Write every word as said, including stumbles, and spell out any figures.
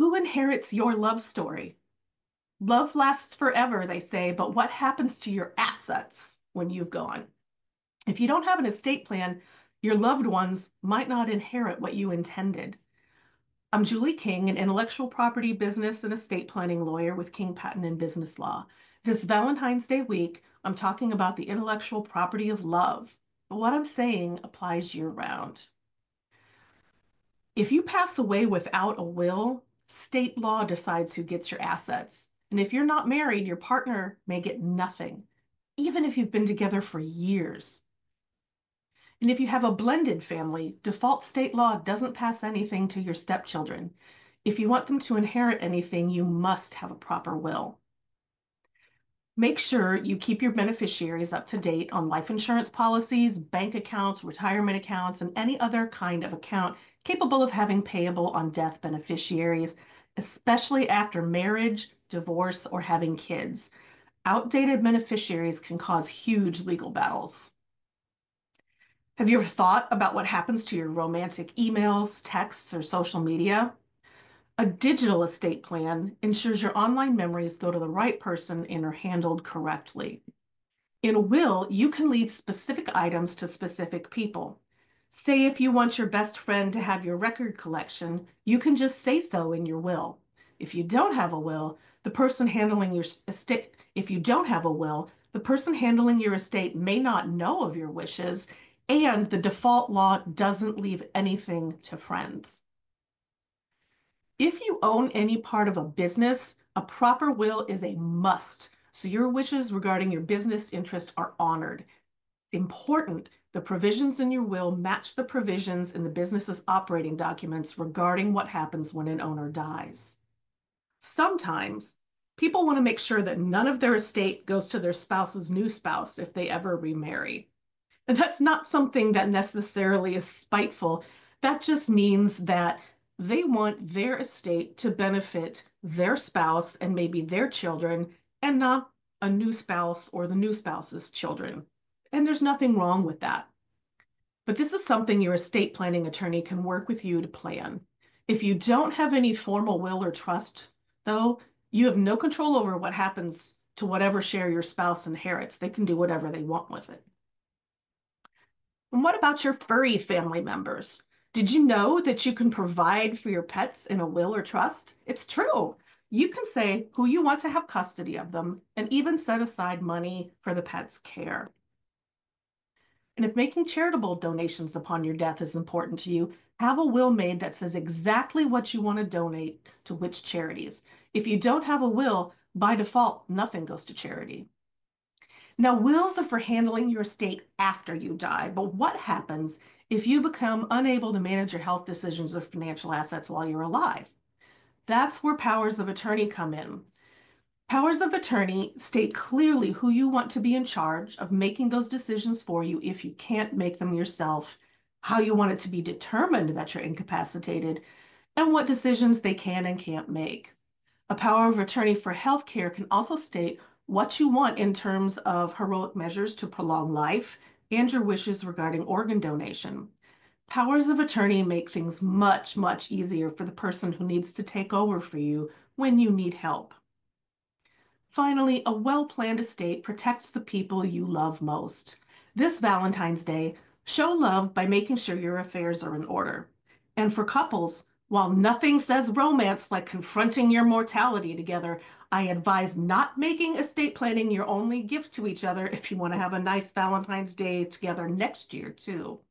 Who inherits your love story? Love lasts forever, they say, but what happens to your assets when you've gone? If you don't have an estate plan, your loved ones might not inherit what you intended. I'm Julie King, an intellectual property business and estate planning lawyer with King Patent and Business Law. This Valentine's Day week, I'm talking about the intellectual property of love. But what I'm saying applies year round. If you pass away without a will, state law decides who gets your assets. And if you're not married, your partner may get nothing, even if you've been together for years. And if you have a blended family, default state law doesn't pass anything to your stepchildren. If you want them to inherit anything, you must have a proper will. Make sure you keep your beneficiaries up to date on life insurance policies, bank accounts, retirement accounts, and any other kind of account capable of having payable on death beneficiaries, especially after marriage, divorce, or having kids. Outdated beneficiaries can cause huge legal battles. Have you ever thought about what happens to your romantic emails, texts, or social media? A digital estate plan ensures your online memories go to the right person and are handled correctly. In a will, you can leave specific items to specific people. Say if you want your best friend to have your record collection, you can just say so in your will. If you don't have a will, the person handling your estate, if you don't have a will, the person handling your estate may not know of your wishes, and the default law doesn't leave anything to friends. If you own any part of a business, a proper will is a must, so your wishes regarding your business interest are honored. Important, the provisions in your will match the provisions in the business's operating documents regarding what happens when an owner dies. Sometimes, people want to make sure that none of their estate goes to their spouse's new spouse if they ever remarry. And that's not something that necessarily is spiteful. That just means that they want their estate to benefit their spouse and maybe their children and not a new spouse or the new spouse's children. And there's nothing wrong with that. But this is something your estate planning attorney can work with you to plan. If you don't have any formal will or trust, though, you have no control over what happens to whatever share your spouse inherits. They can do whatever they want with it. And what about your furry family members? Did you know that you can provide for your pets in a will or trust? It's true. You can say who you want to have custody of them and even set aside money for the pet's care. And if making charitable donations upon your death is important to you, have a will made that says exactly what you want to donate to which charities. If you don't have a will, by default, nothing goes to charity. Now, wills are for handling your estate after you die, but what happens if you become unable to manage your health decisions or financial assets while you're alive? That's where powers of attorney come in. Powers of attorney state clearly who you want to be in charge of making those decisions for you if you can't make them yourself, how you want it to be determined that you're incapacitated, and what decisions they can and can't make. A power of attorney for healthcare can also state what you want in terms of heroic measures to prolong life and your wishes regarding organ donation. Powers of attorney make things much, much easier for the person who needs to take over for you when you need help. Finally, a well-planned estate protects the people you love most. This Valentine's Day, show love by making sure your affairs are in order. And for couples, while nothing says romance like confronting your mortality together, I advise not making estate planning your only gift to each other if you want to have a nice Valentine's Day together next year, too.